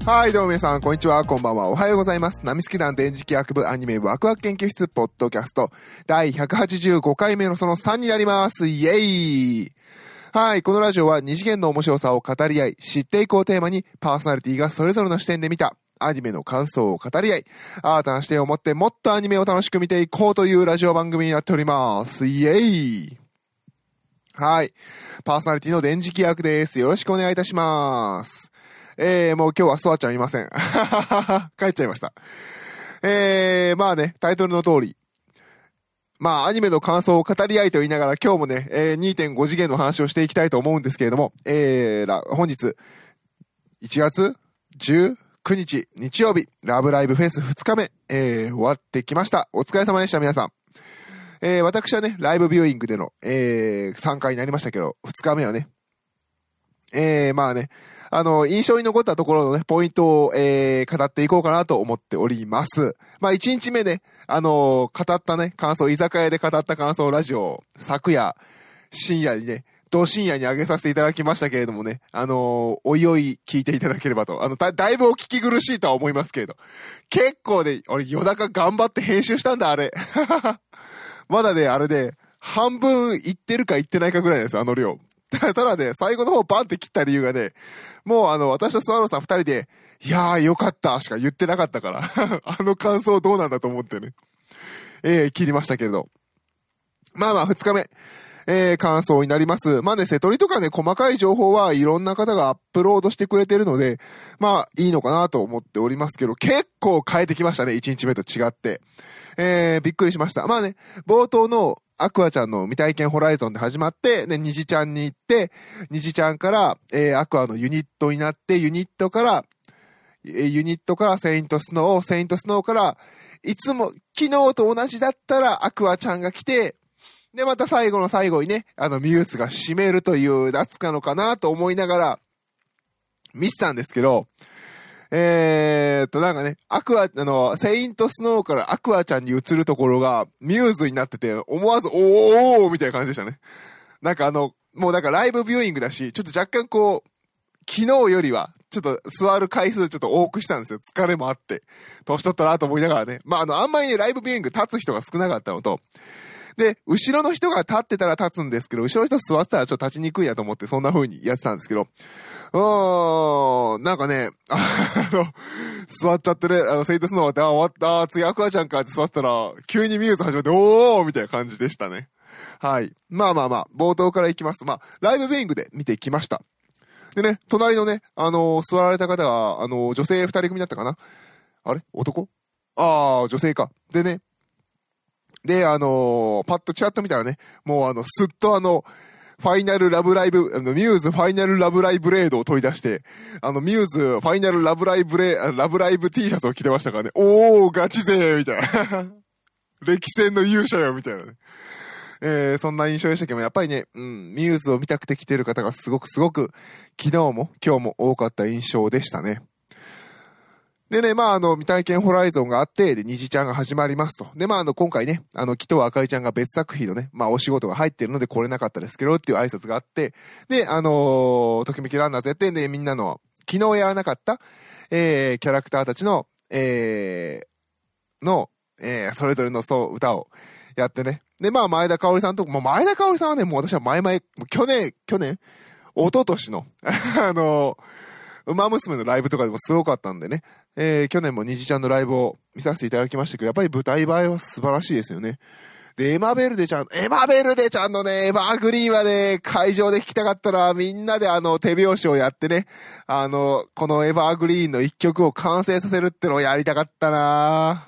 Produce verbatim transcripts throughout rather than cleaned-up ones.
はい、どうも皆さん、こんにちは、こんばんは、おはようございます。ナミスケ団電磁気学部アニメワクワク研究室ポッドキャストだいひゃくはちじゅうごかいめのそのさんになります。イエーイ。はい、このラジオは二次元の面白さを語り合い、知っていこうテーマにパーソナリティがそれぞれの視点で見たアニメの感想を語り合い、新たな視点を持ってもっとアニメを楽しく見ていこうというラジオ番組になっております。イエーイ。はい、パーソナリティの電磁気学です。よろしくお願いいたします。えー、もう今日はスワちゃんいません。帰っちゃいました。えー、まあね、タイトルの通り。まあ、アニメの感想を語り合いと言いながら、今日もね、えー、にてんご 次元の話をしていきたいと思うんですけれども、えー、ら本日、いちがつじゅうくにち、日曜日、ラブライブフェスふつかめ、えー、終わってきました。お疲れ様でした、皆さん。えー、私はね、ライブビューイングでの、えー、参加になりましたけど、ふつかめはね、えー、まあね、あの、印象に残ったところのね、ポイントを、えー、語っていこうかなと思っております。まあ、いちにちめね、あのー、語ったね、感想、居酒屋で語った感想ラジオを、昨夜、深夜にね、同深夜に上げさせていただきましたけれどもね、あのー、おいおい聞いていただければと。あの、だ、だいぶお聞き苦しいとは思いますけれど。結構ね、俺、夜中頑張って編集したんだ、あれ。まだね、あれで、半分いってるかいってないかぐらいです、あの量。ただね、最後の方バンって切った理由がね、もうあの、私とスワローさん二人で、いやーよかったしか言ってなかったから、あの感想どうなんだと思ってね、えー、切りましたけれど。まあまあ、二日目、えー、感想になります。まあね、瀬戸りとかね、細かい情報はいろんな方がアップロードしてくれてるので、まあ、いいのかなと思っておりますけど、結構変えてきましたね、一日目と違って。えー、びっくりしました。まあね、冒頭の、アクアちゃんの未体験ホライゾンで始まって、で、ニジちゃんに行って、ニジちゃんから、えー、アクアのユニットになって、ユニットから、えー、ユニットからセイントスノー、セイントスノーから、いつも、昨日と同じだったらアクアちゃんが来て、で、また最後の最後にね、あの、ミュースが締めるというやつかのかなと思いながら、見てたんですけど、えーっと、なんかね、アクア、あの、セイントスノーからアクアちゃんに移るところが、ミューズになってて、思わず、おーおーみたいな感じでしたね。なんかあの、もうなんかライブビューイングだし、ちょっと若干こう、昨日よりは、ちょっと座る回数ちょっと多くしたんですよ。疲れもあって。年取ったなと思いながらね。まあ、あの、あんまりね、ライブビューイング立つ人が少なかったのと、で、後ろの人が立ってたら立つんですけど、後ろの人座ってたらちょっと立ちにくいやと思って、そんな風にやってたんですけど、うーん、なんかね、あの、座っちゃってね、あの、セイントスノー終わって、あ、終わった、次アクアちゃんかって座ってたら、急にミューズ始まって、おーみたいな感じでしたね。はい。まあまあまあ、冒頭から行きます。まあ、ライブビューイングで見てきました。でね、隣のね、あのー、座られた方が、あのー、女性二人組だったかな？あれ？男？あー、女性か。でね、で、あのー、パッとチラッと見たらね、もうあの、すっとあの、ファイナルラブライブ、あの、ミューズファイナルラブライブレードを取り出して、あの、ミューズファイナルラブライブレ、ラブライブ T シャツを着てましたからね、おー、ガチ勢みたいな。歴戦の勇者よみたいなね。えー、そんな印象でしたけども、やっぱりね、うん、ミューズを見たくて来てる方がすごくすごく、昨日も今日も多かった印象でしたね。でね、まあ、あの、未体験ホライゾンがあって、で、虹ちゃんが始まりますと。で、まあ、あの、今回ね、あの、木戸あかりちゃんが別作品のね、まあ、お仕事が入ってるので来れなかったですけど、っていう挨拶があって、で、あのー、ときめきランナーズやって、で、みんなの、昨日やらなかった、えー、キャラクターたちの、えー、の、えー、それぞれのそう、歌をやってね。で、まあ、前田香織さんと、もう前田香織さんはね、もう私は前々、もう去年、去年、一昨年の、あのー、ウマ娘のライブとかでもすごかったんでね、えー、去年も虹ちゃんのライブを見させていただきましたけど、やっぱり舞台映えは素晴らしいですよね。で、エマベルデちゃん、エマベルデちゃんのね、エバーグリーンはね、会場で聴きたかったら、みんなであの、手拍子をやってね、あの、このエバーグリーンの一曲を完成させるってのをやりたかったな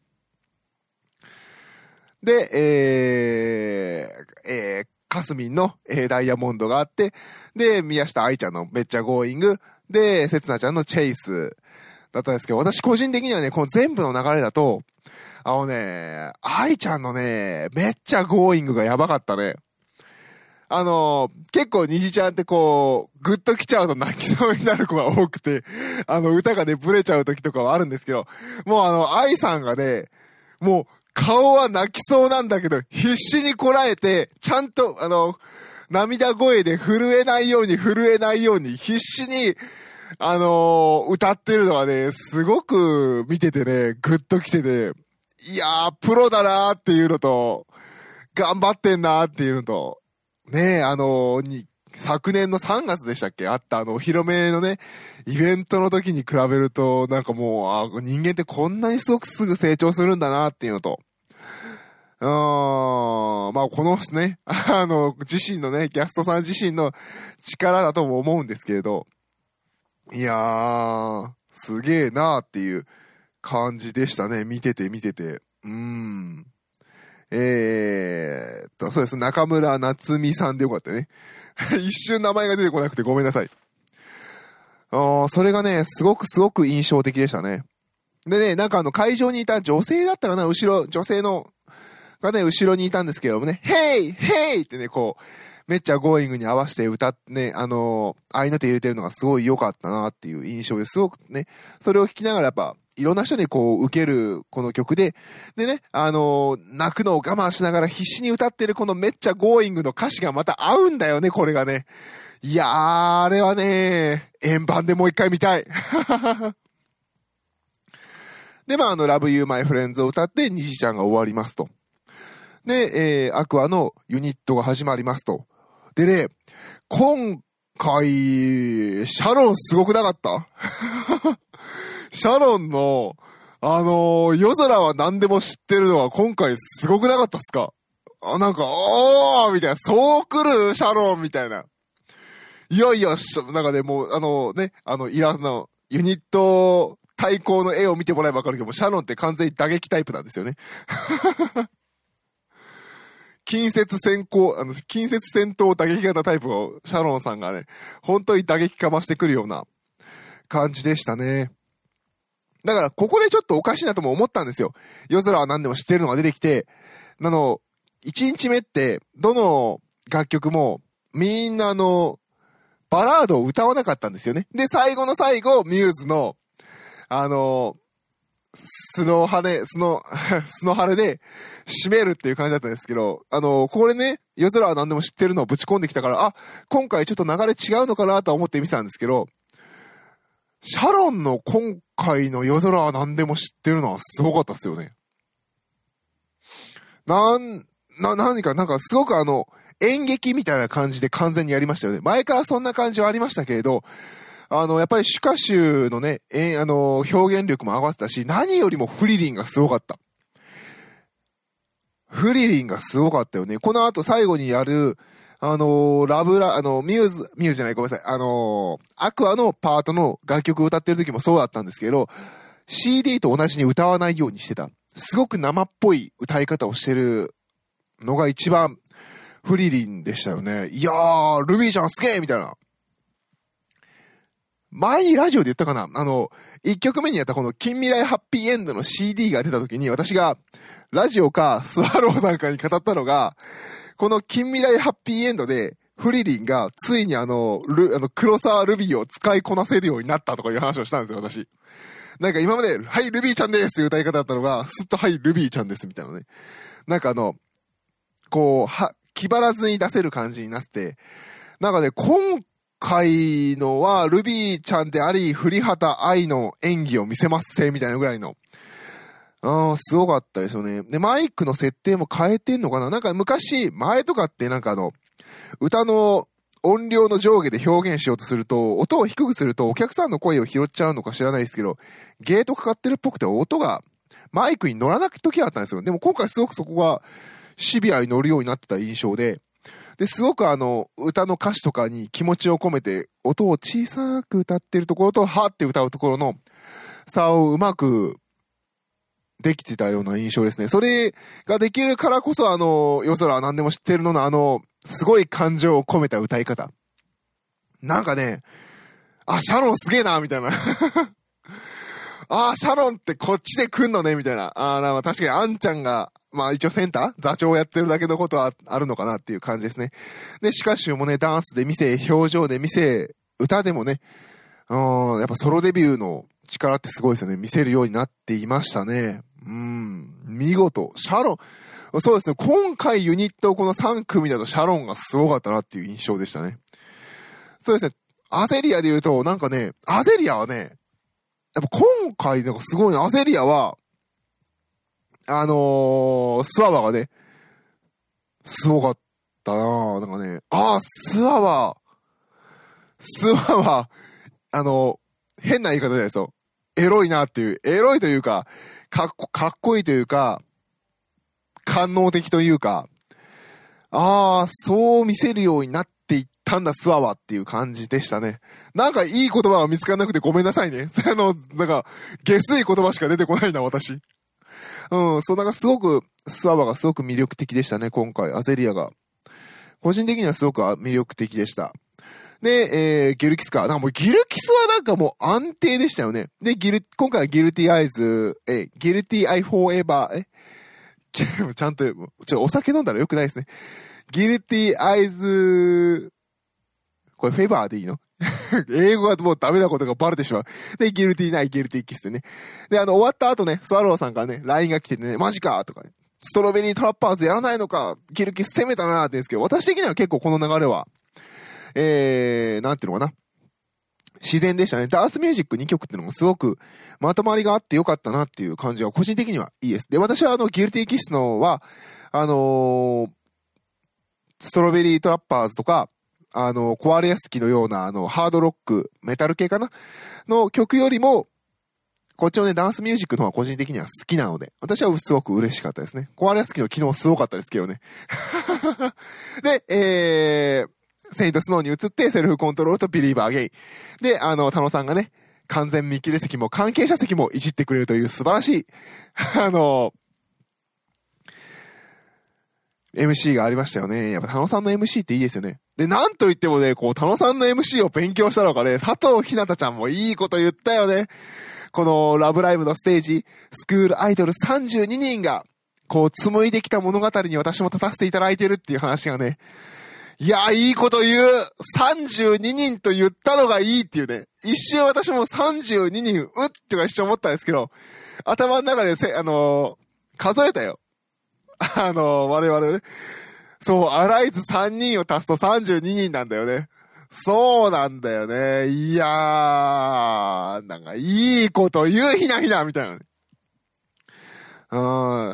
で、えー、えー、カスミンの、えー、ダイヤモンドがあって、で、宮下愛ちゃんのめっちゃゴーイング、で、せつなちゃんのチェイスだったんですけど、私個人的にはね、この全部の流れだと、あのね、愛ちゃんのね、めっちゃゴーイングがやばかったね。あの、結構虹ちゃんってこう、グッと来ちゃうと泣きそうになる子が多くて、あの歌がね、ブレちゃう時とかはあるんですけど、もうあの、愛さんがね、もう顔は泣きそうなんだけど、必死にこらえて、ちゃんと、あの、涙声で震えないように震えないように必死にあのー、歌ってるのはね、すごく見ててね、グッと来てて、いやー、プロだなーっていうのと、頑張ってんなーっていうのと、ねえ、あのー、に、昨年のさんがつでしたっけあったあの、お披露目のね、イベントの時に比べると、なんかもう、あ、人間ってこんなにすごくすぐ成長するんだなっていうのと、うーん、まあこのね、あの、自身のね、キャストさん自身の力だとも思うんですけれど、いやー、すげえなーっていう感じでしたね。見てて見てて。うーん。えーっと、そうです。中村夏美さんでよかったね。一瞬名前が出てこなくてごめんなさい。あー、それがね、すごくすごく印象的でしたね。でね、なんかあの会場にいた女性だったかな、後ろ、女性の、がね、後ろにいたんですけどもね、ヘイヘイってね、こう、めっちゃゴーイングに合わせて歌ってね、あのー、合いの手入れてるのがすごい良かったなっていう印象ですごくね、それを聴きながらやっぱ、いろんな人にこう、受けるこの曲で、でね、あのー、泣くのを我慢しながら必死に歌ってるこのめっちゃゴーイングの歌詞がまた合うんだよね、これがね。いやー、あれはね、円盤でもう一回見たい。で、まあ、あの、Love You My Friends を歌って、虹ちゃんが終わりますと。で、えー、アクアのユニットが始まりますと。でね、今回、シャロンすごくなかったシャロンの、あのー、夜空は何でも知ってるのは今回すごくなかったっすか？あ、なんか、おーみたいな、そう来るシャロンみたいな。いやいや、なんかね、もう、あのね、あの、イラストの、ユニット対抗の絵を見てもらえばわかるけど、シャロンって完全に打撃タイプなんですよね。近接先行、あの、近接戦闘打撃型タイプをシャロンさんがね、本当に打撃かましてくるような感じでしたね。だから、ここでちょっとおかしいなとも思ったんですよ。夜空は何でも知ってるのが出てきて、あの、一日目って、どの楽曲も、みんなあの、バラードを歌わなかったんですよね。で、最後の最後、ミューズの、あの、スノーハレ、スノ、スノハレで締めるっていう感じだったんですけど、あの、これね、夜空は何でも知ってるのをぶち込んできたから、あ、今回ちょっと流れ違うのかなと思って見てたんですけど、シャロンの今回の夜空は何でも知ってるのはすごかったっすよね。なん、な、何か、なんかすごくあの、演劇みたいな感じで完全にやりましたよね。前からそんな感じはありましたけれど、あの、やっぱり主歌手のね、えー、あの、表現力も上がったし、何よりもフリリンがすごかった。フリリンがすごかったよね。この後最後にやる、あのー、ラブラ、あの、ミューズ、ミューズじゃない、ごめんなさい。あのー、アクアのパートの楽曲を歌ってる時もそうだったんですけど、シーディー と同じに歌わないようにしてた。すごく生っぽい歌い方をしてるのが一番フリリンでしたよね。いやー、ルビーちゃんすげーみたいな。前にラジオで言ったかな、あの、一曲目にやったこの近未来ハッピーエンドの シーディー が出た時に私がラジオかスワローさんかに語ったのが、この近未来ハッピーエンドでフリリンがついにあの、ル、あの黒沢ルビーを使いこなせるようになったとかいう話をしたんですよ、私。なんか今まで、はい、ルビーちゃんですっていう歌い方だったのが、すっとはい、ルビーちゃんですみたいなね。なんかあの、こう、は、気張らずに出せる感じになって、なんかね、今回のは、ルビーちゃんであり、栗畑愛の演技を見せますせ、みたいなぐらいの。あー、すごかったですよね。で、マイクの設定も変えてんのかな？なんか昔、前とかってなんかあの、歌の音量の上下で表現しようとすると、音を低くするとお客さんの声を拾っちゃうのか知らないですけど、ゲートかかってるっぽくて音がマイクに乗らなく時があったんですよ。でも今回すごくそこがシビアに乗るようになってた印象で、で、すごくあの、歌の歌詞とかに気持ちを込めて、音を小さく歌ってるところと、はーって歌うところの差をうまくできてたような印象ですね。それができるからこそ、あの、夜空は何でも知ってるのの、あの、すごい感情を込めた歌い方。なんかね、あ、シャロンすげえな、みたいな。あ、シャロンってこっちで来んのね、みたいな。あ、なんか確かにあんちゃんが、まあ一応センター座長をやってるだけのことはあるのかなっていう感じですね。で、しかしもね、ダンスで見せ、表情で見せ、歌でもね、うん、やっぱソロデビューの力ってすごいですよね。見せるようになっていましたね。うん、見事。シャロン、そうですね。今回ユニットこのさん組だとシャロンがすごかったなっていう印象でしたね。そうですね。 アゼリアで言うと、なんかね、アゼリアはね、やっぱ今回なんかすごいね、アゼリアは、あのー、スワバがね、すごかったなぁ。なんかね、あー、スワバ、スワバ、あのー、変な言い方じゃないですよ。エロいなっていう、エロいというか、かっこ、かっこいいというか、官能的というか、あー、そう見せるようになっていったんだ、スワワっていう感じでしたね。なんかいい言葉が見つからなくてごめんなさいね。あの、なんか、下水言葉しか出てこないな、私。うん、そう、なんかすごく、スワワがすごく魅力的でしたね、今回、アゼリアが。個人的にはすごく魅力的でした。で、えー、ギルキスか。なんかもうギルキスはなんかもう安定でしたよね。で、ギル、今回はギルティアイズ、え、ギルティアイフォーエバー、えちゃんと、ちょっとお酒飲んだらよくないですね。ギルティアイズ、これフェバーでいいの英語がもうダメなことがバレてしまう。で、ギルティない、ギルティキスでね。で、あの、終わった後ね、スワローさんからね、ライン が来てね、マジかとかね、ストロベリートラッパーズやらないのか、ギルキス攻めたなーって言うんですけど、私的には結構この流れは、えー、なんていうのかな。自然でしたね。ダースミュージックにきょくっていうのもすごくまとまりがあってよかったなっていう感じは個人的にはいいです。で、私はあの、ギルティキスのは、あのー、ストロベリートラッパーズとか、あの、壊れやすきのような、あの、ハードロック、メタル系かなの曲よりも、こっちのね、ダンスミュージックの方が個人的には好きなので、私はすごく嬉しかったですね。壊れやすきの昨日すごかったですけどね。で、えー、セイントスノーに移ってセルフコントロールとビリーバーゲイン。で、あの、田野さんがね、完全見切れ席も関係者席もいじってくれるという素晴らしい、あの、エムシー がありましたよね。やっぱ田野さんの エムシー っていいですよね。で、なんと言ってもね、こう、田野さんの エムシー を勉強したのがね、佐藤ひなたちゃんもいいこと言ったよね。このラブライブのステージ、スクールアイドルさんじゅうににんが、こう、紡いできた物語に私も立たせていただいてるっていう話がね、いやー、いいこと言う !さんじゅうににんと言ったのがいいっていうね。一瞬私もさんじゅうににん、うってか一瞬思ったんですけど、頭の中でせ、あのー、数えたよ。あのー、我々ね。そう、アライズさんにんを足すとさんじゅうににんなんだよね。そうなんだよね。いやー、なんかいいこと言うひなひなみたいなね。うん、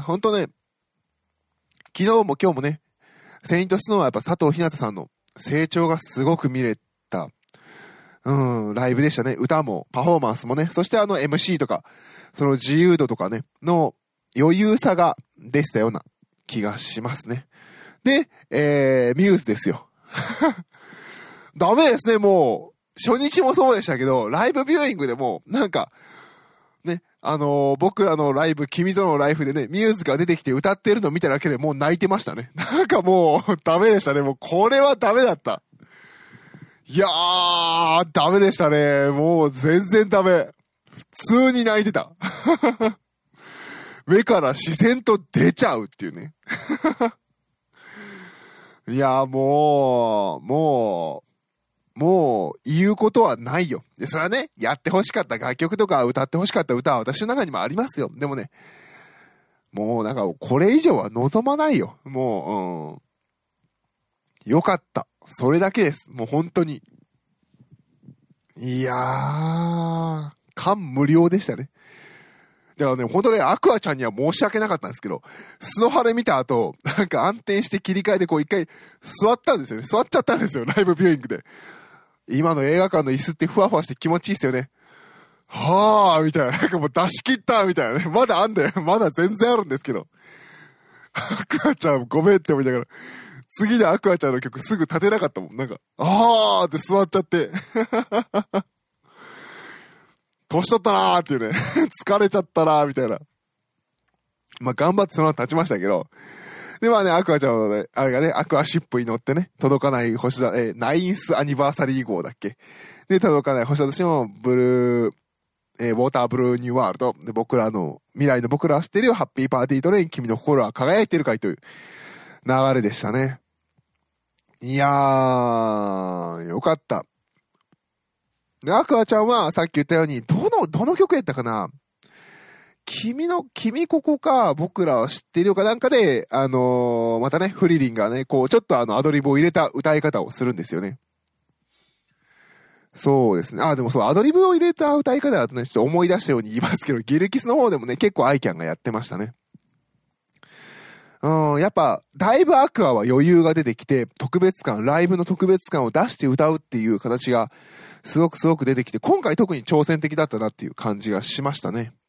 ほんとね、昨日も今日もね、セイントスノーはやっぱ佐藤ひなたさんの成長がすごく見れた、うん、ライブでしたね。歌もパフォーマンスもね、そしてあの エムシー とか、その自由度とかね、の余裕さが出したような気がしますね。で、えー、ミューズですよ。ダメですね、もう。初日もそうでしたけど、ライブビューイングでも、なんか、ね、あのー、僕らのライブ、君とのライフでね、ミューズが出てきて歌ってるのを見ただけでもう泣いてましたね。なんかもう、ダメでしたね。もう、これはダメだった。いやー、ダメでしたね。もう、全然ダメ。普通に泣いてた。目から視線と出ちゃうっていうね。いやー、もう、もう、もう、言うことはないよ。で、それはね、やって欲しかった楽曲とか歌って欲しかった歌は私の中にもありますよ。でもね、もうなんか、これ以上は望まないよ。もう、うん。よかった。それだけです。もう本当に。いやー、感無量でしたね。だからね、本当ね、アクアちゃんには申し訳なかったんですけど、スノハレ見た後、なんか暗転して切り替えでこう一回座ったんですよね。座っちゃったんですよ、ライブビューイングで。今の映画館の椅子ってふわふわして気持ちいいっすよね。はぁーみたいな。なんかもう出し切ったみたいなね。まだあんだよ。まだ全然あるんですけど。アクアちゃんごめんって思いながら。次でアクアちゃんの曲すぐ立てなかったもん。なんか、あーって座っちゃって。年取ったなーっていうね。疲れちゃったなーみたいな。まあ頑張ってその後立ちましたけど。で、まあね、アクアちゃんのね、あれがね、アクアシップに乗ってね、届かない星だ、えー、ナインスアニバーサリー号だっけ。で、届かない星だとしても、ブルー、えー、ウォーターブルーニューワールド。で、僕らの、未来の僕らは知ってるよ、ハッピーパーティートレイン、君の心は輝いてるかいという流れでしたね。いやー、よかった。で、アクアちゃんはさっき言ったように、どの、どの曲やったかな？君の、君ここか、僕らは知ってるよかなんかで、あのー、またね、フリリンがね、こう、ちょっとあの、アドリブを入れた歌い方をするんですよね。 そうですね。あ、でもそう、アドリブを入れた歌い方だとね、ちょっと思い出したように言いますけど、ギルキスの方でもね、結構アイキャンがやってましたね。うん、やっぱ、だいぶアクアは余裕が出てきて、特別感、ライブの特別感を出して歌うっていう形が、すごくすごく出てきて、今回特に挑戦的だったなっていう感じがしましたね。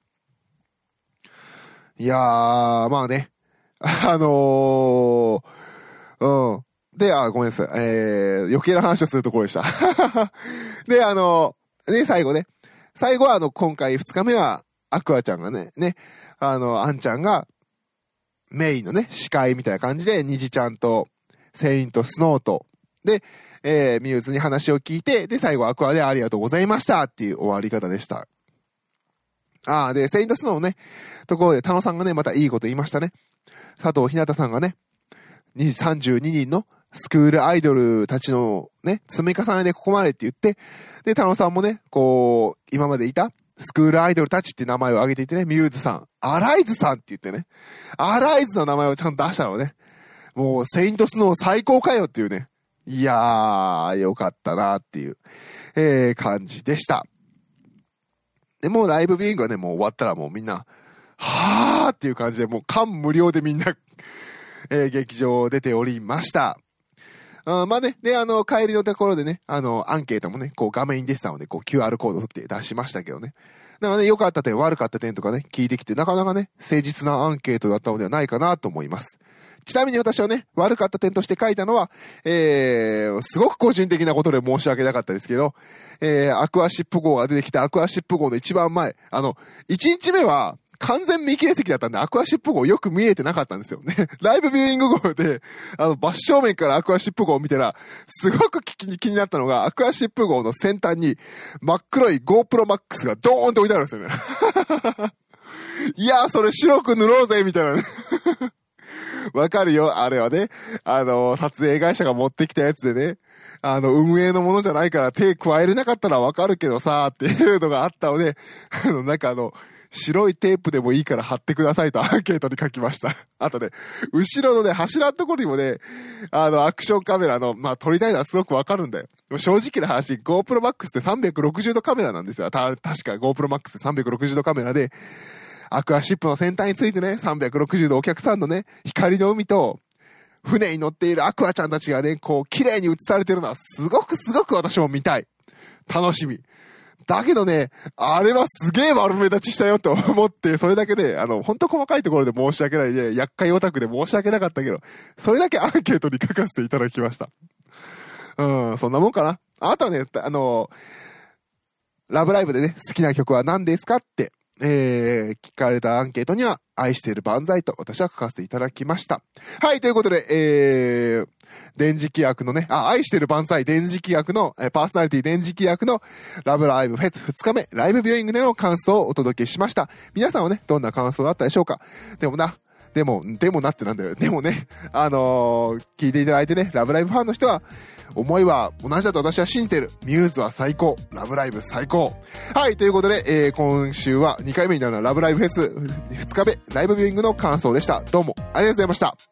いやー、まあね、あのー、うん。で、あ、ごめんなさい。えー、余計な話をするところでした。で、あのー、ね、最後ね。最後はあの、今回ふつかめは、アクアちゃんがね、ね、あの、アンちゃんが、メインのね、司会みたいな感じで、ニジちゃんと、セイントスノーと、で、えー、ミューズに話を聞いて、で、最後アクアでありがとうございましたっていう終わり方でした。ああ、で、セイントスノーのね、ところで、田野さんがね、またいいこと言いましたね。佐藤ひなたさんがね、さんじゅうににんのスクールアイドルたちのね、積み重ねでここまでって言って、で、田野さんもね、こう、今までいた、スクールアイドルたちって名前を挙げていてね、ミューズさん、アライズさんって言ってね、アライズの名前をちゃんと出したのね。もう、セイントスノー最高かよっていうね。いやー、よかったなっていう、えー、感じでした。で、もうライブビューイングはね、もう終わったらもうみんな、はーっていう感じで、もう感無量でみんな、えー、劇場出ておりました。あまあね、で、あの、帰りのところでね、あの、アンケートもね、こう画面に出てたので、こう キューアール コードを取って出しましたけどね。だからね、良かった点、悪かった点とかね、聞いてきて、なかなかね、誠実なアンケートだったのではないかなと思います。ちなみに私はね、悪かった点として書いたのは、えー、すごく個人的なことで申し訳なかったですけど、えー、アクアシップ号が出てきたアクアシップ号の一番前、あの、いちにちめは、完全見切れ席だったんで、アクアシップ号よく見えてなかったんですよね。ライブビューイング号で、あの、真正面からアクアシップ号を見たら、すごく気に、気になったのが、アクアシップ号の先端に、真っ黒い GoPro Max がドーンと置いてあるんですよね。いやー、それ白く塗ろうぜ、みたいなね。わかるよ、あれはね。あの、撮影会社が持ってきたやつでね、あの、運営のものじゃないから手加えれなかったらわかるけどさ、っていうのがあったので、あの、なんかあの、白いテープでもいいから貼ってくださいとアンケートに書きました。あとね、後ろのね、柱のところにもね、あの、アクションカメラの、まあ、撮りたいのはすごくわかるんだよ。正直な話、GoPro Max ってさんびゃくろくじゅうどカメラなんですよ。た、確か GoPro Max ってさんびゃくろくじゅうどカメラで、アクアシップの先端についてね、さんびゃくろくじゅうどお客さんのね、光の海と、船に乗っているアクアちゃんたちがね、こう、綺麗に映されてるのは、すごくすごく私も見たい。楽しみ。だけどね、あれはすげえ悪目立ちしたよと思って、それだけで、あの、ほんと細かいところで申し訳ないね、厄介オタクで申し訳なかったけど、それだけアンケートに書かせていただきました。うん、そんなもんかな。あとはね、あの、ラブライブでね、好きな曲は何ですかって、えー、聞かれたアンケートには、愛している万歳と私は書かせていただきました。はい、ということで、えー、電磁気役のね、あ、愛してる万歳、電磁気役の、えー、パーソナリティ電磁気役のラブライブフェスふつかめ、ライブビューイングでの感想をお届けしました。皆さんはね、どんな感想だったでしょうか。でもな、でも、でもなってなんだよ。でもね、あのー、聞いていただいてね、ラブライブファンの人は、思いは同じだと私は信じてる。ミューズは最高。ラブライブ最高。はい、ということで、えー、今週はにかいめになるのはラブライブフェスふつかめ、ライブビューイングの感想でした。どうもありがとうございました。